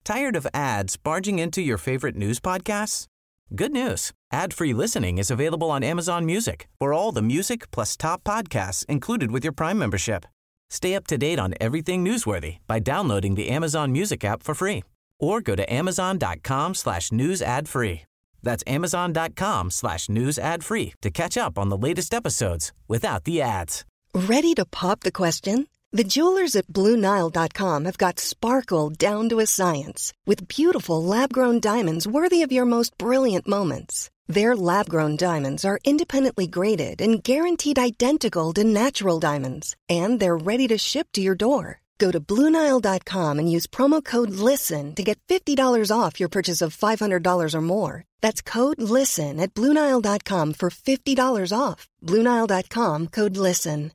Tired of ads barging into your favorite news podcasts? Good news. Ad-free listening is available on Amazon Music for all the music plus top podcasts included with your Prime membership. Stay up to date on everything newsworthy by downloading the Amazon Music app for free or go to amazon.com/news ad free. That's amazon.com/news ad free to catch up on the latest episodes without the ads. Ready to pop the question? The jewelers at BlueNile.com have got sparkle down to a science with beautiful lab-grown diamonds worthy of your most brilliant moments. Their lab-grown diamonds are independently graded and guaranteed identical to natural diamonds, and they're ready to ship to your door. Go to BlueNile.com and use promo code LISTEN to get $50 off your purchase of $500 or more. That's code LISTEN at BlueNile.com for $50 off. BlueNile.com, code LISTEN.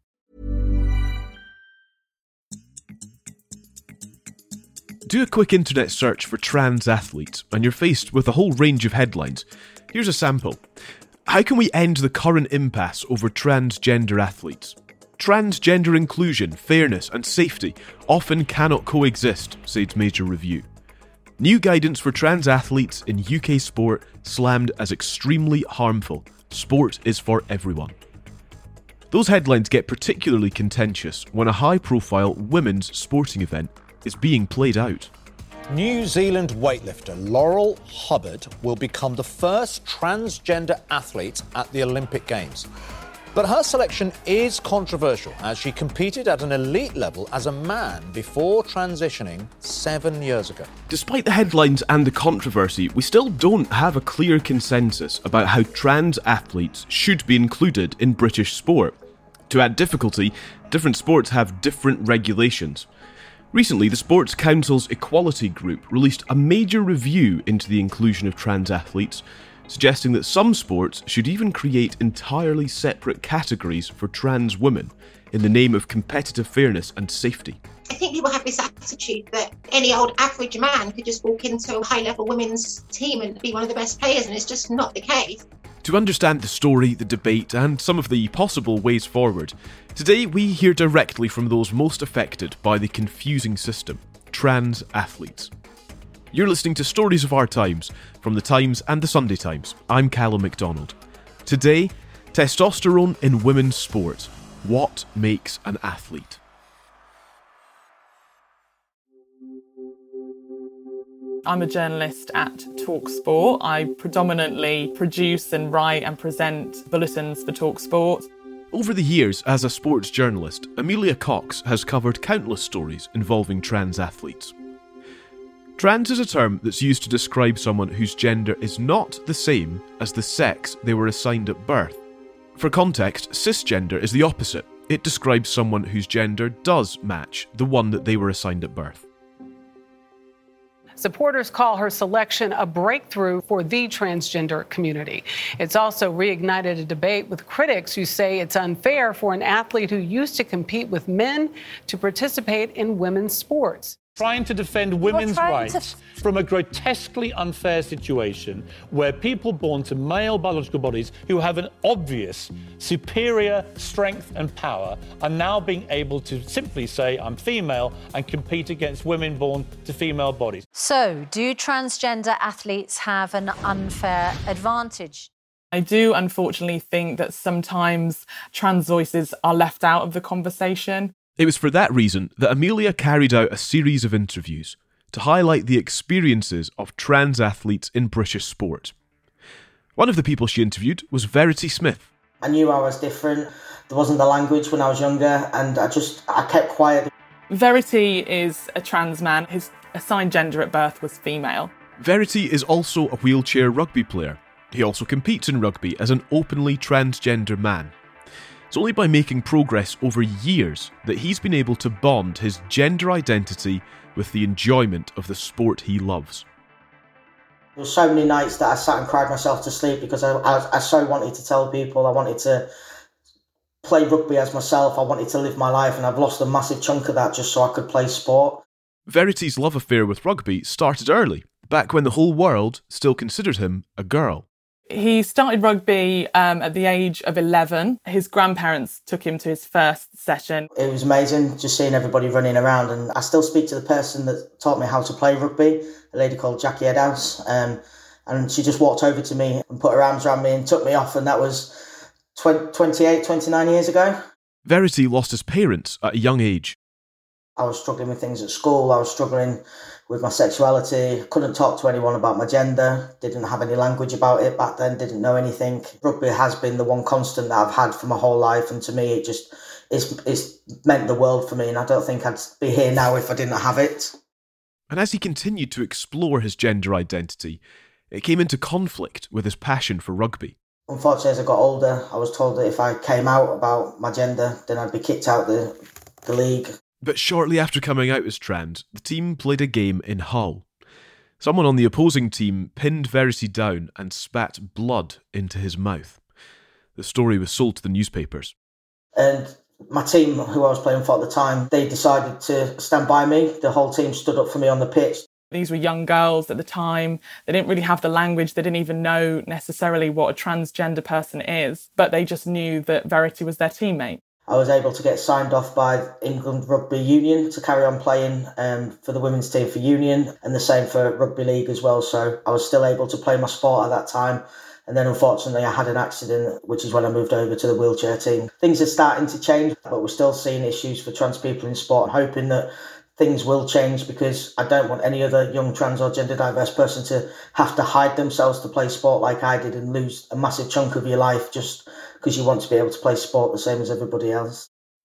Do a quick internet search for trans athletes, and you're faced with a whole range of headlines. Here's a sample. How can we end the current impasse over transgender athletes? Transgender inclusion, fairness and safety often cannot coexist, says Major Review. New guidance for trans athletes in UK sport slammed as extremely harmful. Sport is for everyone. Those headlines get particularly contentious when a high-profile women's sporting event is being played out. New Zealand weightlifter Laurel Hubbard will become the first transgender athlete at the Olympic Games. But her selection is controversial as she competed at an elite level as a man before transitioning 7 years ago. Despite the headlines and the controversy, we still don't have a clear consensus about how trans athletes should be included in British sport. To add difficulty, different sports have different regulations. Recently, the Sports Council's Equality Group released a major review into the inclusion of trans athletes, suggesting that some sports should even create entirely separate categories for trans women in the name of competitive fairness and safety. I think people have this attitude that any old average man could just walk into a high-level women's team and be one of the best players, and it's just not the case. To understand the story, the debate, and some of the possible ways forward, today we hear directly from those most affected by the confusing system, trans athletes. You're listening to Stories of Our Times from The Times and The Sunday Times. I'm Callum MacDonald. Today, testosterone in women's sport. What makes an athlete? I'm a journalist at TalkSport. I predominantly produce and write and present bulletins for TalkSport. Over the years, as a sports journalist, Amelia Cox has covered countless stories involving trans athletes. Trans is a term that's used to describe someone whose gender is not the same as the sex they were assigned at birth. For context, cisgender is the opposite. It describes someone whose gender does match the one that they were assigned at birth. Supporters call her selection a breakthrough for the transgender community. It's also reignited a debate with critics who say it's unfair for an athlete who used to compete with men to participate in women's sports. Trying to defend women's rights from a grotesquely unfair situation where people born to male biological bodies who have an obvious superior strength and power are now being able to simply say, I'm female, and compete against women born to female bodies. So, do transgender athletes have an unfair advantage? I do unfortunately think that sometimes trans voices are left out of the conversation. It was for that reason that Amelia carried out a series of interviews to highlight the experiences of trans athletes in British sport. One of the people she interviewed was Verity Smith. I knew I was different. There wasn't the language when I was younger, and I kept quiet. Verity is a trans man. His assigned gender at birth was female. Verity is also a wheelchair rugby player. He also competes in rugby as an openly transgender man. It's only by making progress over years that he's been able to bond his gender identity with the enjoyment of the sport he loves. There were so many nights that I sat and cried myself to sleep because I so wanted to tell people, I wanted to play rugby as myself, I wanted to live my life, and I've lost a massive chunk of that just so I could play sport. Verity's love affair with rugby started early, back when the whole world still considered him a girl. He started rugby at the age of 11. His grandparents took him to his first session. It was amazing just seeing everybody running around, and I still speak to the person that taught me how to play rugby, a lady called Jackie Edhouse, and she just walked over to me and put her arms around me and took me off, and that was 29 years ago. Verity lost his parents at a young age. I was struggling with things at school, I was struggling with my sexuality, couldn't talk to anyone about my gender, didn't have any language about it back then, didn't know anything. Rugby has been the one constant that I've had for my whole life, and to me it's meant the world for me, and I don't think I'd be here now if I didn't have it. And as he continued to explore his gender identity, it came into conflict with his passion for rugby. Unfortunately, as I got older, I was told that if I came out about my gender, then I'd be kicked out the league. But shortly after coming out as trans, the team played a game in Hull. Someone on the opposing team pinned Verity down and spat blood into his mouth. The story was sold to the newspapers. And my team, who I was playing for at the time, they decided to stand by me. The whole team stood up for me on the pitch. These were young girls at the time. They didn't really have the language. They didn't even know necessarily what a transgender person is, but they just knew that Verity was their teammate. I was able to get signed off by England Rugby Union to carry on playing for the women's team for Union, and the same for Rugby League as well. So I was still able to play my sport at that time. And then unfortunately I had an accident, which is when I moved over to the wheelchair team. Things are starting to change, but we're still seeing issues for trans people in sport, hoping that things will change, because I don't want any other young trans or gender diverse person to have to hide themselves to play sport like I did and lose a massive chunk of your life just because you want to be able to play sport the same as everybody else.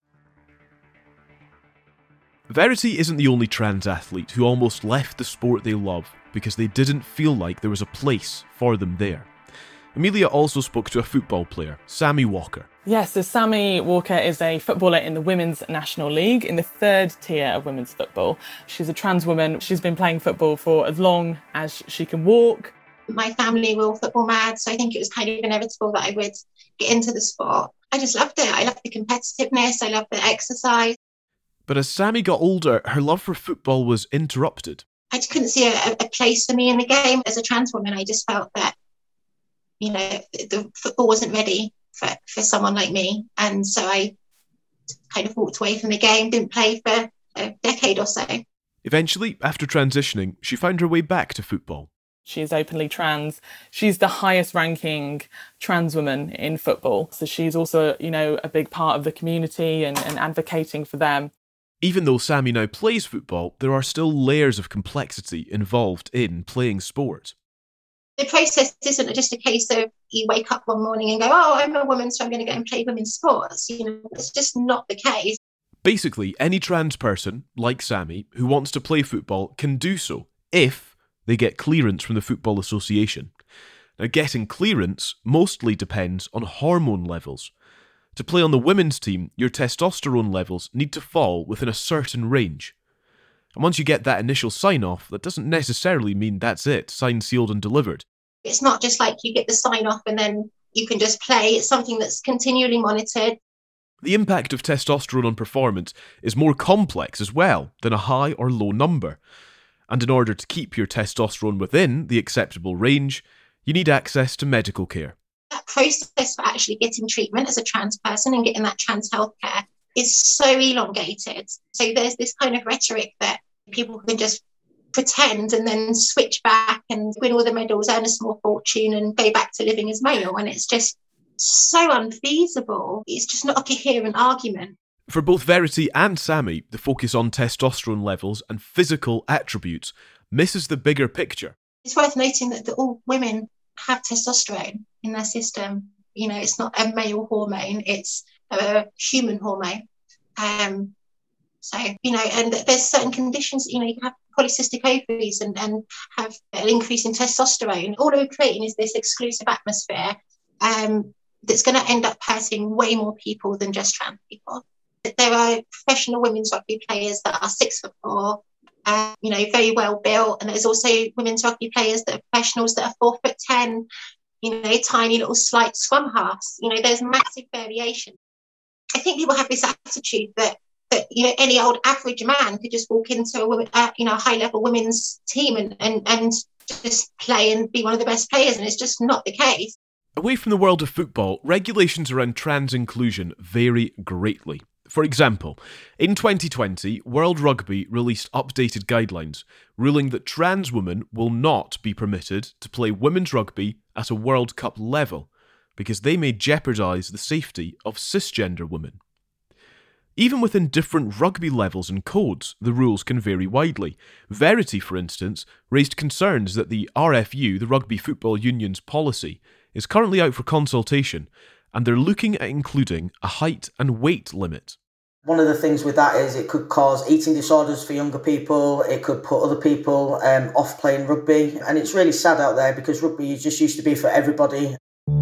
Verity isn't the only trans athlete who almost left the sport they love because they didn't feel like there was a place for them there. Amelia also spoke to a football player, Sammy Walker. Yes, so Sammy Walker is a footballer in the Women's National League, in the third tier of women's football. She's a trans woman. She's been playing football for as long as she can walk. My family were all football mad, so I think it was kind of inevitable that I would get into the sport. I just loved it. I loved the competitiveness. I loved the exercise. But as Sammy got older, her love for football was interrupted. I just couldn't see a place for me in the game. As a trans woman, I just felt that, you know, the football wasn't ready for someone like me. And so I kind of walked away from the game, didn't play for a decade or so. Eventually, after transitioning, she found her way back to football. She is openly trans. She's the highest ranking trans woman in football. So she's also, you know, a big part of the community and advocating for them. Even though Sammy now plays football, there are still layers of complexity involved in playing sport. The process isn't just a case of you wake up one morning and go, oh, I'm a woman, so I'm going to go and play women's sports. You know, it's just not the case. Basically, any trans person, like Sammy, who wants to play football can do so if they get clearance from the Football Association. Now, getting clearance mostly depends on hormone levels. To play on the women's team, your testosterone levels need to fall within a certain range. And once you get that initial sign-off, that doesn't necessarily mean that's it, signed, sealed and delivered. It's not just like you get the sign-off and then you can just play. It's something that's continually monitored. The impact of testosterone on performance is more complex as well than a high or low number. And in order to keep your testosterone within the acceptable range, you need access to medical care. That process for actually getting treatment as a trans person and getting that trans healthcare is so elongated. So there's this kind of rhetoric that people can just pretend and then switch back and win all the medals, earn a small fortune and go back to living as male. And it's just so unfeasible. It's just not a coherent argument. For both Verity and Sammy, the focus on testosterone levels and physical attributes misses the bigger picture. It's worth noting that all women have testosterone in their system. You know, it's not a male hormone, it's a human hormone. So, you know, and there's certain conditions, you know, you can have polycystic ovaries and have an increase in testosterone. All we're creating is this exclusive atmosphere that's going to end up hurting way more people than just trans people. There are professional women's rugby players that are 6'4", you know, very well built. And there's also women's rugby players that are professionals that are 4'10", you know, tiny little slight scrum halves. You know, there's massive variation. I think people have this attitude that you know, any old average man could just walk into a high level women's team and just play and be one of the best players, and it's just not the case. Away from the world of football, regulations around trans inclusion vary greatly. For example, in 2020, World Rugby released updated guidelines, ruling that trans women will not be permitted to play women's rugby at a World Cup level, because they may jeopardise the safety of cisgender women. Even within different rugby levels and codes, the rules can vary widely. Verity, for instance, raised concerns that the RFU, the Rugby Football Union's policy, is currently out for consultation, and they're looking at including a height and weight limit. One of the things with that is it could cause eating disorders for younger people, it could put other people off playing rugby, and it's really sad out there because rugby just used to be for everybody.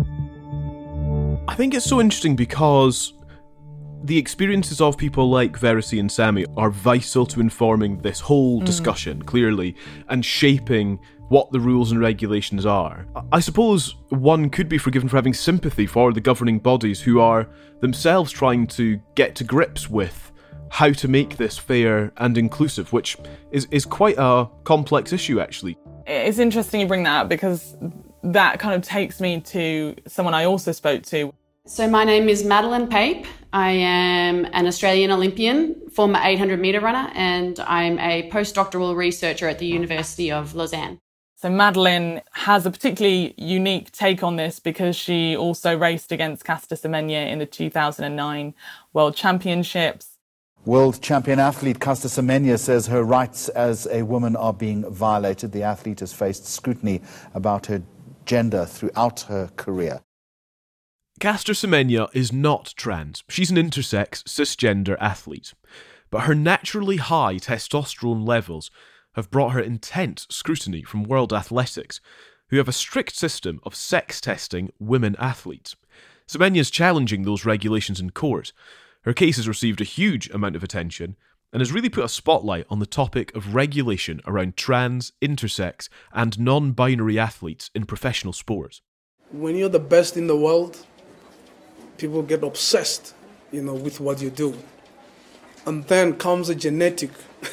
I think it's so interesting because the experiences of people like Verity and Sammy are vital to informing this whole discussion, clearly, and shaping what the rules and regulations are. I suppose one could be forgiven for having sympathy for the governing bodies who are themselves trying to get to grips with how to make this fair and inclusive, which is quite a complex issue, actually. It's interesting you bring that up because that kind of takes me to someone I also spoke to. So my name is Madeline Pape. I am an Australian Olympian, former 800 metre runner, and I'm a postdoctoral researcher at the University of Lausanne. So Madeline has a particularly unique take on this because she also raced against Caster Semenya in the 2009 World Championships. World champion athlete Caster Semenya says her rights as a woman are being violated. The athlete has faced scrutiny about her gender throughout her career. Caster Semenya is not trans. She's an intersex, cisgender athlete. But her naturally high testosterone levels have brought her intense scrutiny from World Athletics, who have a strict system of sex testing women athletes. Semenya's challenging those regulations in court. Her case has received a huge amount of attention and has really put a spotlight on the topic of regulation around trans, intersex and non-binary athletes in professional sport. When you're the best in the world, people get obsessed, with what you do. And then comes a genetic.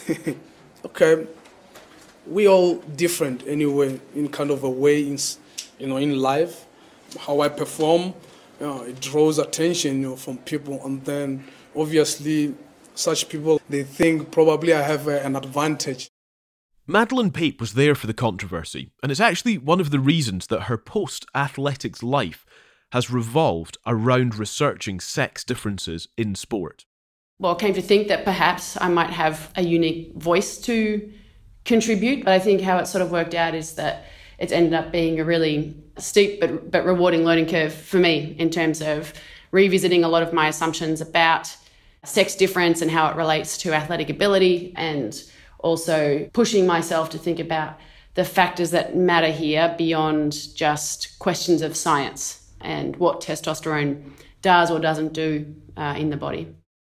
Okay, we all different anyway, in kind of a way, in life. How I perform, it draws attention, from people. And then, obviously, such people, they think probably I have an advantage. Madeline Pape was there for the controversy, and it's actually one of the reasons that her post-athletics life has revolved around researching sex differences in sport. Well, I came to think that perhaps I might have a unique voice to contribute, but I think how it sort of worked out is that it's ended up being a really steep but rewarding learning curve for me in terms of revisiting a lot of my assumptions about sex difference and how it relates to athletic ability, and also pushing myself to think about the factors that matter here beyond just questions of science and what testosterone does or doesn't do in the body.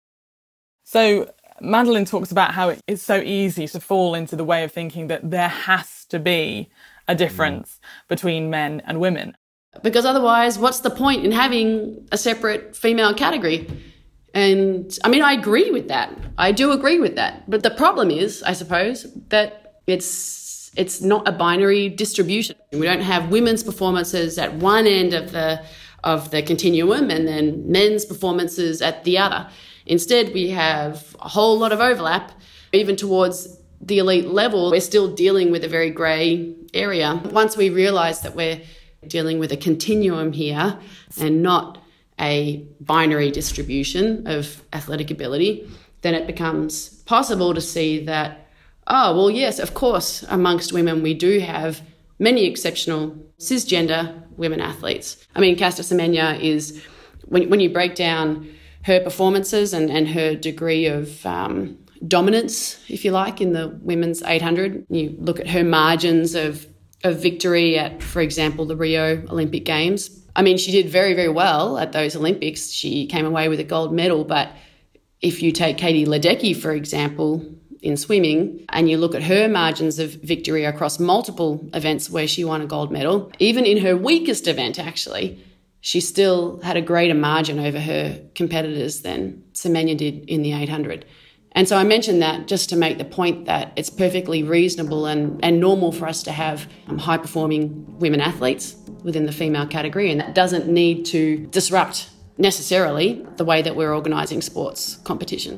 So Madeline talks about how it's so easy to fall into the way of thinking that there has to be a difference between men and women. Because otherwise, what's the point in having a separate female category? And I mean, I agree with that. I do agree with that. But the problem is, I suppose, that it's not a binary distribution. We don't have women's performances at one end of the continuum and then men's performances at the other. Instead, we have a whole lot of overlap. Even towards the elite level, we're still dealing with a very grey area. Once we realise that we're dealing with a continuum here and not a binary distribution of athletic ability, then it becomes possible to see that, oh, well, yes, of course, amongst women we do have many exceptional cisgender women athletes. I mean, Caster Semenya is, when you break down her performances and her degree of dominance, if you like, in the women's 800, you look at her margins of victory at, for example, the Rio Olympic Games. I mean, she did very, very well at those Olympics. She came away with a gold medal, but if you take Katie Ledecky, for example, in swimming, and you look at her margins of victory across multiple events where she won a gold medal, even in her weakest event, actually, she still had a greater margin over her competitors than Semenya did in the 800. And so I mention that just to make the point that it's perfectly reasonable and normal for us to have high-performing women athletes within the female category, and that doesn't need to disrupt necessarily the way that we're organising sports competition.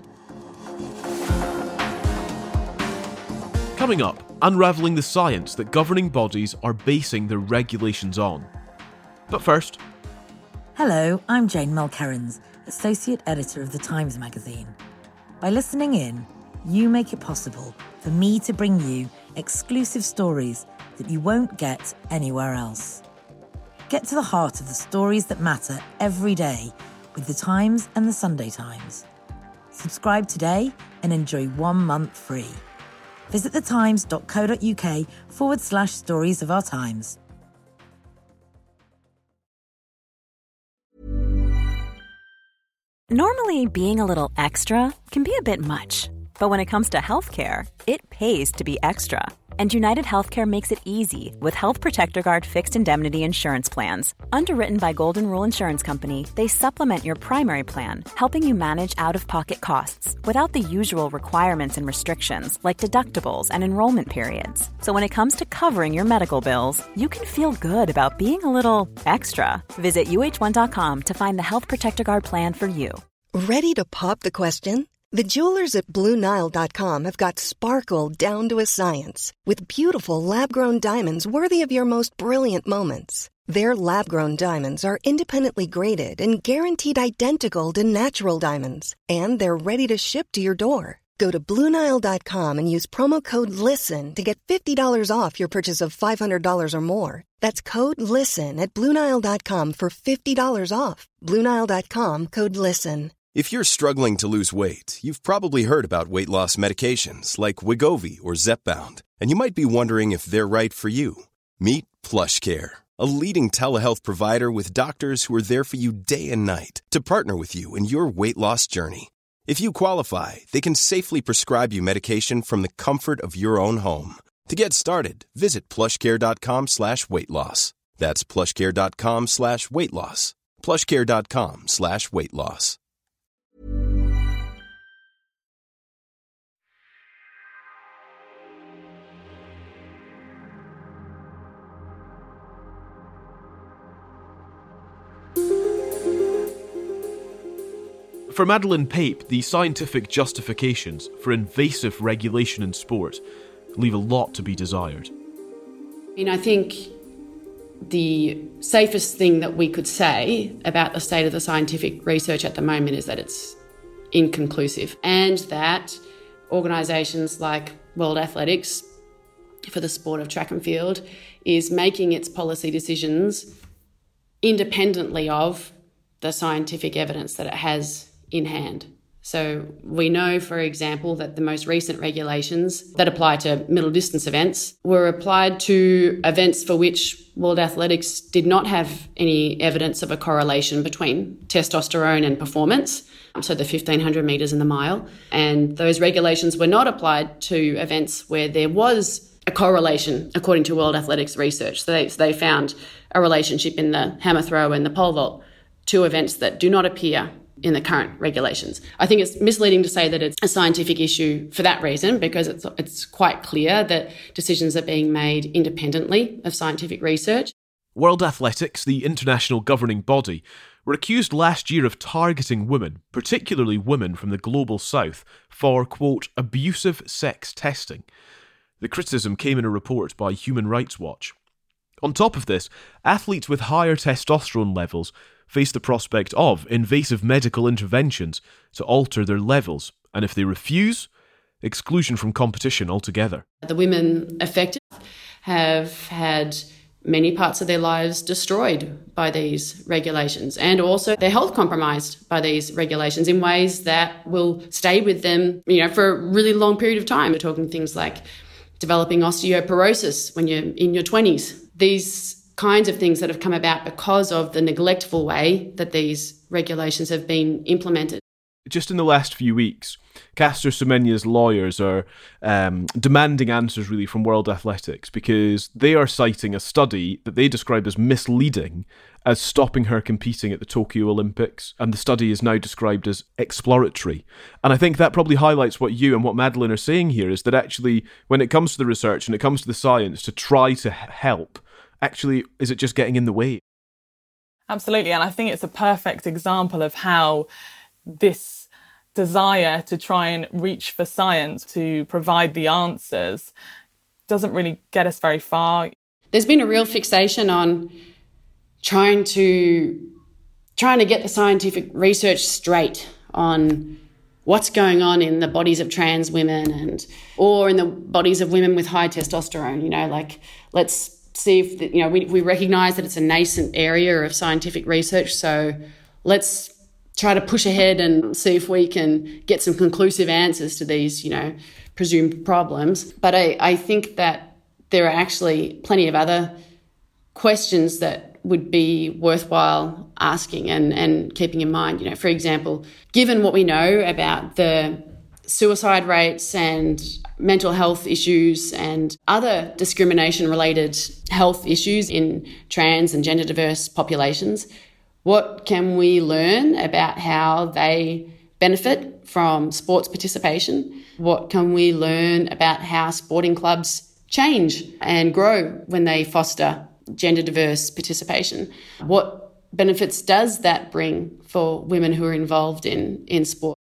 Coming up, unravelling the science that governing bodies are basing their regulations on. But first... Hello, I'm Jane Mulkerrins, Associate Editor of The Times magazine. By listening in, you make it possible for me to bring you exclusive stories that you won't get anywhere else. Get to the heart of the stories that matter every day with The Times and The Sunday Times. Subscribe today and enjoy 1 month free. Visit thetimes.co.uk/stories of our times. Normally, being a little extra can be a bit much. But when it comes to healthcare, it pays to be extra. And United Healthcare makes it easy with Health Protector Guard fixed indemnity insurance plans. Underwritten by Golden Rule Insurance Company, they supplement your primary plan, helping you manage out-of-pocket costs without the usual requirements and restrictions like deductibles and enrollment periods. So when it comes to covering your medical bills, you can feel good about being a little extra. Visit uh1.com to find the Health Protector Guard plan for you. Ready to pop the question? The jewelers at BlueNile.com have got sparkle down to a science with beautiful lab-grown diamonds worthy of your most brilliant moments. Their lab-grown diamonds are independently graded and guaranteed identical to natural diamonds, and they're ready to ship to your door. Go to BlueNile.com and use promo code LISTEN to get $50 off your purchase of $500 or more. That's code LISTEN at BlueNile.com for $50 off. BlueNile.com, code LISTEN. If you're struggling to lose weight, you've probably heard about weight loss medications like Wegovy or Zepbound, and you might be wondering if they're right for you. Meet PlushCare, a leading telehealth provider with doctors who are there for you day and night to partner with you in your weight loss journey. If you qualify, they can safely prescribe you medication from the comfort of your own home. To get started, visit plushcare.com/weightloss. That's plushcare.com/weightloss. plushcare.com/weightloss. For Madeleine Pape, the scientific justifications for invasive regulation in sport leave a lot to be desired. I think the safest thing that we could say about the state of the scientific research at the moment is that it's inconclusive, and that organisations like World Athletics for the sport of track and field is making its policy decisions independently of the scientific evidence that it has in hand. So we know, for example, that the most recent regulations that apply to middle distance events were applied to events for which World Athletics did not have any evidence of a correlation between testosterone and performance, so the 1,500 metres and the mile. And those regulations were not applied to events where there was a correlation, according to World Athletics research. So they found a relationship in the hammer throw and the pole vault, two events that do not appear in the current regulations. I think it's misleading to say that it's a scientific issue for that reason, because it's quite clear that decisions are being made independently of scientific research. World Athletics, the international governing body, were accused last year of targeting women, particularly women from the global south, for, quote, abusive sex testing. The criticism came in a report by Human Rights Watch. On top of this, athletes with higher testosterone levels face the prospect of invasive medical interventions to alter their levels, and if they refuse, exclusion from competition altogether. The women affected have had many parts of their lives destroyed by these regulations, and also their health compromised by these regulations in ways that will stay with them, for a really long period of time. We're talking things like developing osteoporosis when you're in your 20s. These kinds of things that have come about because of the neglectful way that these regulations have been implemented. Just in the last few weeks, Caster Semenya's lawyers are demanding answers really from World Athletics, because they are citing a study that they describe as misleading as stopping her competing at the Tokyo Olympics, and the study is now described as exploratory. And I think that probably highlights what you and what Madeleine are saying here, is that actually, when it comes to the research and it comes to the science, to try to help, actually, is it just getting in the way? Absolutely, and I think it's a perfect example of how this desire to try and reach for science to provide the answers doesn't really get us very far. There's been a real fixation on trying to get the scientific research straight on what's going on in the bodies of trans women or in the bodies of women with high testosterone. Let's see if we recognise that it's a nascent area of scientific research, so let's try to push ahead and see if we can get some conclusive answers to these, presumed problems. But I think that there are actually plenty of other questions that would be worthwhile asking and keeping in mind. For example, given what we know about the suicide rates and mental health issues and other discrimination-related health issues in trans and gender diverse populations, what can we learn about how they benefit from sports participation? What can we learn about how sporting clubs change and grow when they foster gender diverse participation? What benefits does that bring for women who are involved in sport?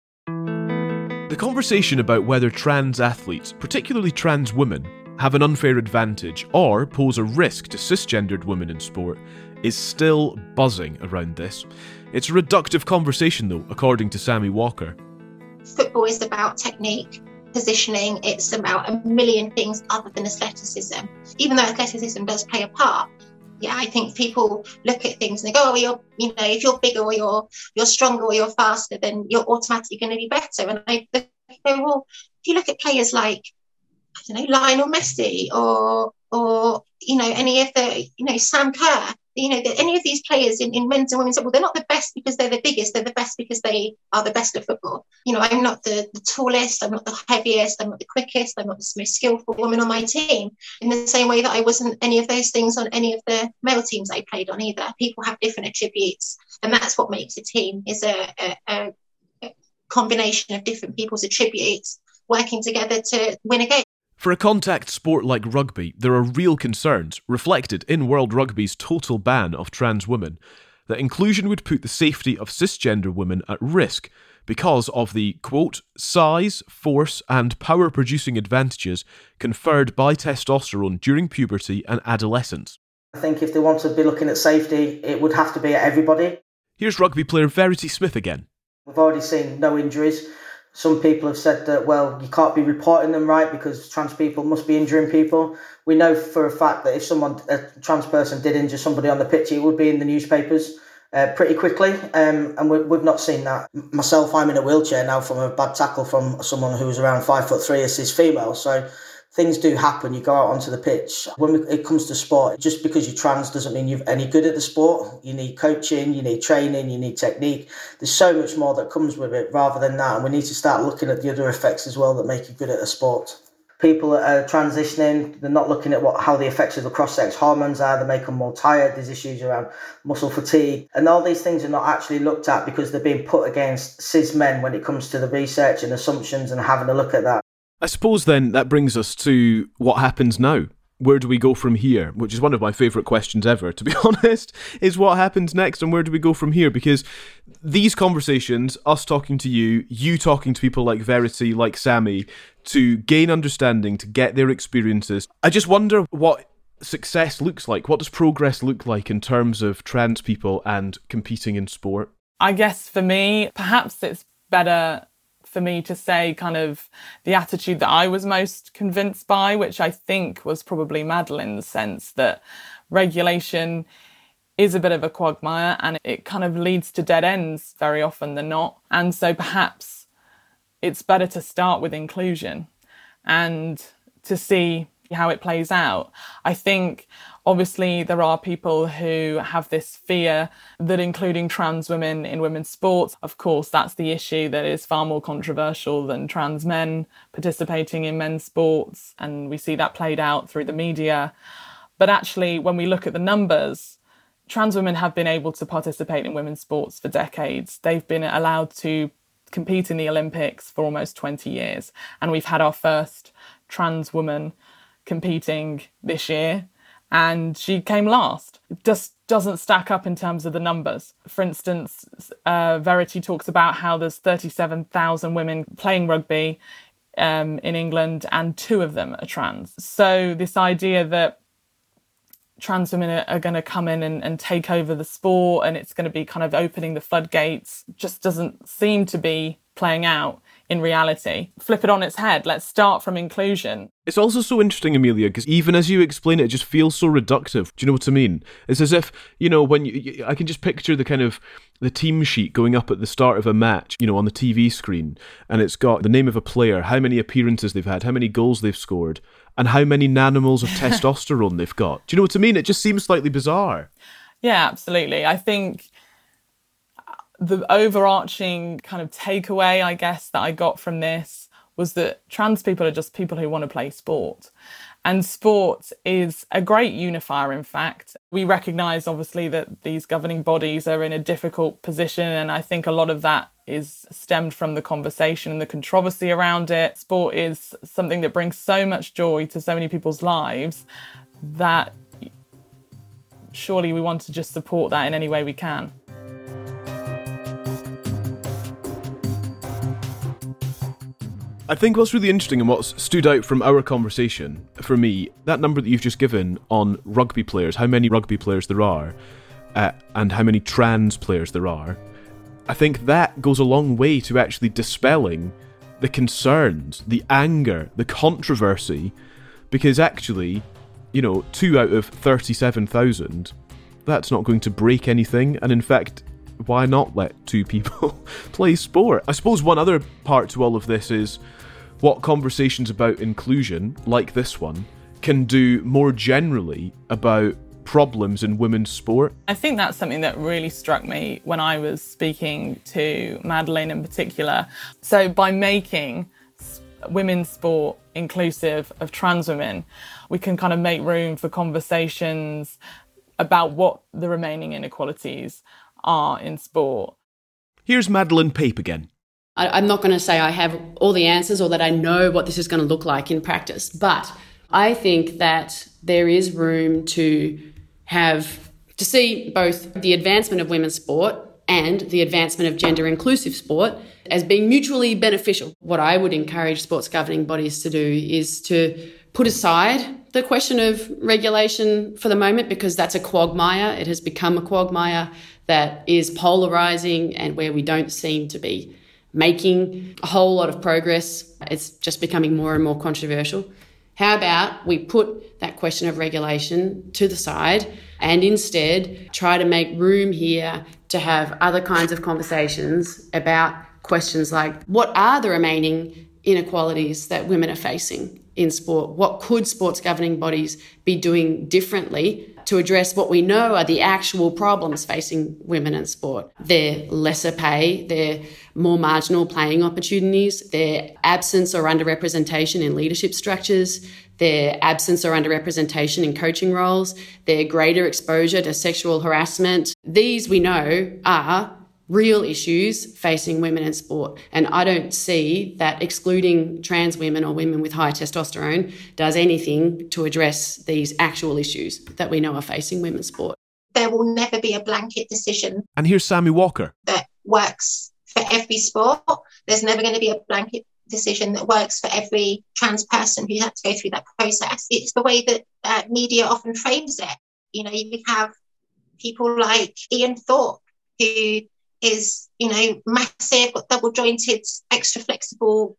The conversation about whether trans athletes, particularly trans women, have an unfair advantage or pose a risk to cisgendered women in sport is still buzzing around this. It's a reductive conversation, though, according to Sammy Walker. Football is about technique, positioning. It's about a million things other than athleticism. Even though athleticism does play a part, I think people look at things and they go, if you're bigger or you're stronger or you're faster, then you're automatically going to be better. And I go, well, if you look at players like, Lionel Messi or any of the, Sam Kerr, any of these players in men's and women's football, they're not the best because they're the biggest. They're the best because they are the best at football. I'm not the tallest, I'm not the heaviest, I'm not the quickest, I'm not the most skillful woman on my team, in the same way that I wasn't any of those things on any of the male teams I played on either. People have different attributes, and that's what makes a team, is a combination of different people's attributes working together to win a game. For a contact sport like rugby, there are real concerns, reflected in World Rugby's total ban of trans women, that inclusion would put the safety of cisgender women at risk because of the, quote, size, force and power-producing advantages conferred by testosterone during puberty and adolescence. I think if they want to be looking at safety, it would have to be at everybody. Here's rugby player Verity Smith again. We've already seen no injuries. Some people have said that, you can't be reporting them right because trans people must be injuring people. We know for a fact that if a trans person did injure somebody on the pitch, it would be in the newspapers pretty quickly. And we've not seen that. Myself, I'm in a wheelchair now from a bad tackle from someone who was around 5'3" as cis female. So things do happen. You go out onto the pitch. When it comes to sport, just because you're trans doesn't mean you're any good at the sport. You need coaching, you need training, you need technique. There's so much more that comes with it rather than that. And we need to start looking at the other effects as well that make you good at a sport. People that are transitioning, they're not looking at how the effects of the cross-sex hormones are. They make them more tired. There's issues around muscle fatigue. And all these things are not actually looked at because they're being put against cis men when it comes to the research and assumptions and having a look at that. I suppose then that brings us to what happens now. Where do we go from here? Which is one of my favourite questions ever, to be honest, is what happens next and where do we go from here? Because these conversations, us talking to you talking to people like Verity, like Sammy, to gain understanding, to get their experiences. I just wonder what success looks like. What does progress look like in terms of trans people and competing in sport? I guess for me, perhaps it's better for me to say kind of the attitude that I was most convinced by, which I think was probably Madeleine's sense that regulation is a bit of a quagmire and it kind of leads to dead ends very often than not. And so perhaps it's better to start with inclusion and to see how it plays out. I think obviously there are people who have this fear that including trans women in women's sports, of course, that's the issue that is far more controversial than trans men participating in men's sports. And we see that played out through the media. But actually, when we look at the numbers, trans women have been able to participate in women's sports for decades. They've been allowed to compete in the Olympics for almost 20 years. And we've had our first trans woman competing this year, and she came last. It just doesn't stack up in terms of the numbers. For instance, Verity talks about how there's 37,000 women playing rugby in England, and 2 of them are trans. So this idea that trans women are going to come in and take over the sport, and it's going to be kind of opening the floodgates, just doesn't seem to be playing out in reality. Flip it on its head. Let's start from inclusion. It's also so interesting, Amelia, because even as you explain it, it just feels so reductive. Do you know what I mean? It's as if, when I can just picture the kind of the team sheet going up at the start of a match, on the TV screen, and it's got the name of a player, how many appearances they've had, how many goals they've scored, and how many nanomoles of testosterone they've got. Do you know what I mean? It just seems slightly bizarre. Yeah, absolutely. I think the overarching kind of takeaway, I guess, that I got from this was that trans people are just people who want to play sport. And sport is a great unifier, in fact. We recognise, obviously, that these governing bodies are in a difficult position, and I think a lot of that is stemmed from the conversation and the controversy around it. Sport is something that brings so much joy to so many people's lives that surely we want to just support that in any way we can. I think what's really interesting and what's stood out from our conversation, for me, that number that you've just given on rugby players, how many rugby players there are, and how many trans players there are, I think that goes a long way to actually dispelling the concerns, the anger, the controversy, because actually, 2 out of 37,000, that's not going to break anything, and in fact, why not let 2 people play sport? I suppose one other part to all of this is what conversations about inclusion, like this one, can do more generally about problems in women's sport. I think that's something that really struck me when I was speaking to Madeleine in particular. So by making women's sport inclusive of trans women, we can kind of make room for conversations about what the remaining inequalities are in sport. Here's Madeleine Pape again. I'm not going to say I have all the answers or that I know what this is going to look like in practice, but I think that there is room to see both the advancement of women's sport and the advancement of gender-inclusive sport as being mutually beneficial. What I would encourage sports governing bodies to do is to put aside the question of regulation for the moment, because that's a quagmire. It has become a quagmire that is polarising and where we don't seem to be making a whole lot of progress. It's just becoming more and more controversial. How about we put that question of regulation to the side and instead try to make room here to have other kinds of conversations about questions like, what are the remaining inequalities that women are facing in sport? What could sports governing bodies be doing differently to address what we know are the actual problems facing women in sport? Their lesser pay, their more marginal playing opportunities, their absence or underrepresentation in leadership structures, their absence or underrepresentation in coaching roles, their greater exposure to sexual harassment. These we know are real issues facing women in sport. And I don't see that excluding trans women or women with high testosterone does anything to address these actual issues that we know are facing women's sport. There will never be a blanket decision. And here's Sammy Walker. That works for every sport. There's never going to be a blanket decision that works for every trans person who had to go through that process. It's the way that media often frames it. You have people like Ian Thorpe, who is, massive, got double jointed, extra flexible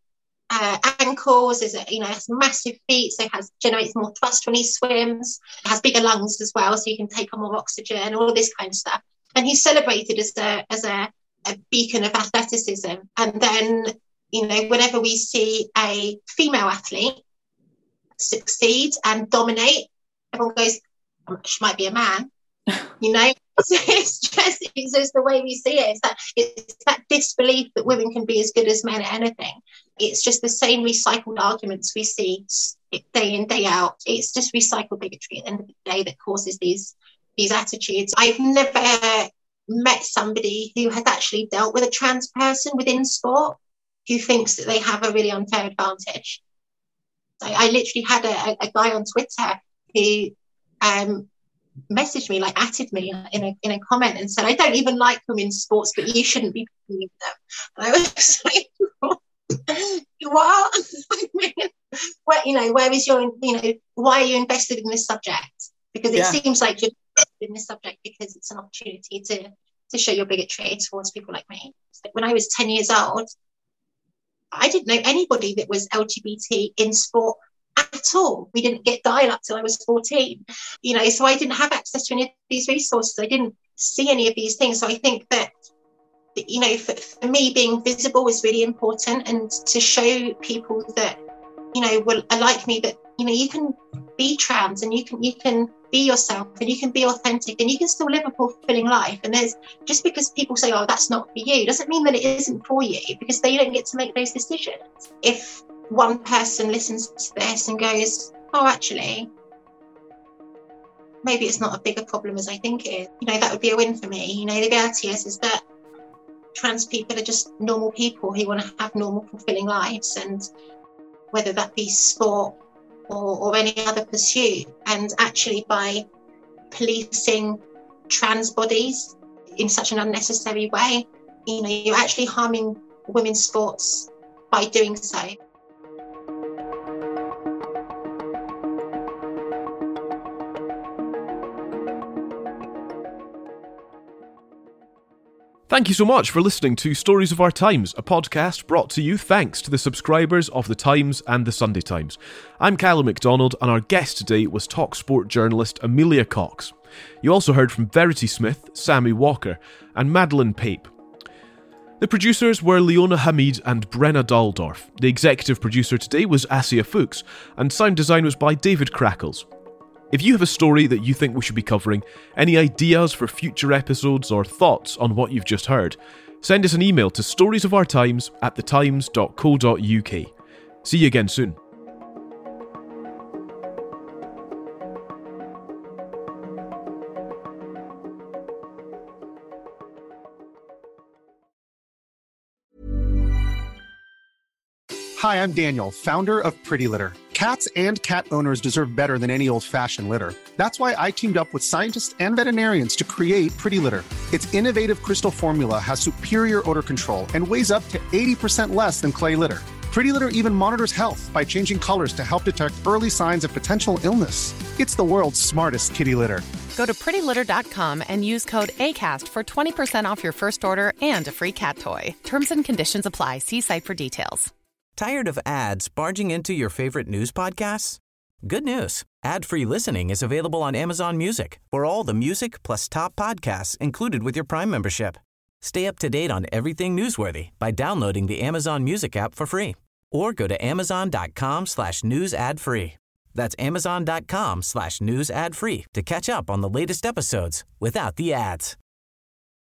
ankles, has massive feet, so generates more thrust when he swims, has bigger lungs as well, so he can take on more oxygen, all of this kind of stuff. And he's celebrated as a beacon of athleticism. And then, whenever we see a female athlete succeed and dominate, everyone goes, she might be a man, It's just the way we see it. It's that disbelief that women can be as good as men at anything. It's just the same recycled arguments we see day in, day out. It's just recycled bigotry at the end of the day that causes these these attitudes. I've never met somebody who has actually dealt with a trans person within sport who thinks that they have a really unfair advantage. I literally had a guy on Twitter who messaged me, like atted me in a comment and said, I don't even like women's sports, but you shouldn't be picking them. And I was like, what? Where is your, why are you invested in this subject? Because it seems like you're invested in this subject because it's an opportunity to show your bigotry towards people like me. When I was 10 years old, I didn't know anybody that was LGBT in sport at all. We didn't get dial-up till I was 14, so I didn't have access to any of these resources. I didn't see any of these things. So I think that, for me, being visible is really important, and to show people that, are like me, that, you can be trans and you can be yourself and you can be authentic and you can still live a fulfilling life. And there's, just because people say, oh, that's not for you, doesn't mean that it isn't for you, because they don't get to make those decisions. If one person listens to this and goes, oh, actually, maybe it's not a bigger problem as I think it is, that would be a win for me. The reality is that trans people are just normal people who want to have normal, fulfilling lives, and whether that be sport or any other pursuit. And actually, by policing trans bodies in such an unnecessary way, you're actually harming women's sports by doing so. Thank you so much for listening to Stories of Our Times, a podcast brought to you thanks to the subscribers of The Times and The Sunday Times. I'm Callum MacDonald, and our guest today was TalkSport journalist Amelia Cox. You also heard from Verity Smith, Sammy Walker, and Madeleine Pape. The producers were Leona Hamid and Brenna Daldorf. The executive producer today was Asia Fuchs, and sound design was by David Crackles. If you have a story that you think we should be covering, any ideas for future episodes or thoughts on what you've just heard, send us an email to storiesofourtimes@thetimes.co.uk. See you again soon. Hi, I'm Daniel, founder of Pretty Litter. Cats and cat owners deserve better than any old-fashioned litter. That's why I teamed up with scientists and veterinarians to create Pretty Litter. Its innovative crystal formula has superior odor control and weighs up to 80% less than clay litter. Pretty Litter even monitors health by changing colors to help detect early signs of potential illness. It's the world's smartest kitty litter. Go to prettylitter.com and use code ACAST for 20% off your first order and a free cat toy. Terms and conditions apply. See site for details. Tired of ads barging into your favorite news podcasts? Good news. Ad-free listening is available on Amazon Music for all the music plus top podcasts included with your Prime membership. Stay up to date on everything newsworthy by downloading the Amazon Music app for free or go to amazon.com/news ad free. That's amazon.com/news ad free to catch up on the latest episodes without the ads.